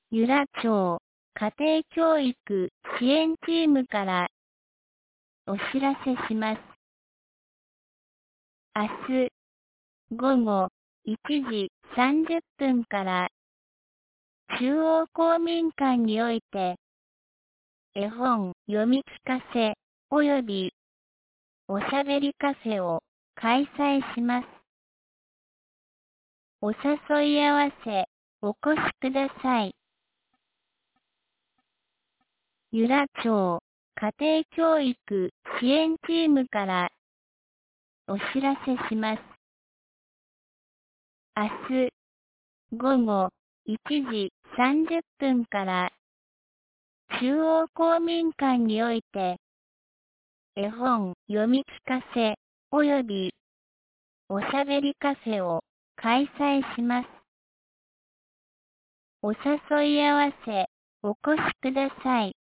由良町家庭教育支援チームからお知らせします。明日午後1時30分から中央公民館において絵本読み聞かせ及びおしゃべりカフェを開催します。お誘い合わせお越しください。由良町家庭教育支援チームからお知らせします。明日午後1時30分から中央公民館において絵本読み聞かせ及びおしゃべりカフェを開催します。お誘い合わせお越しください。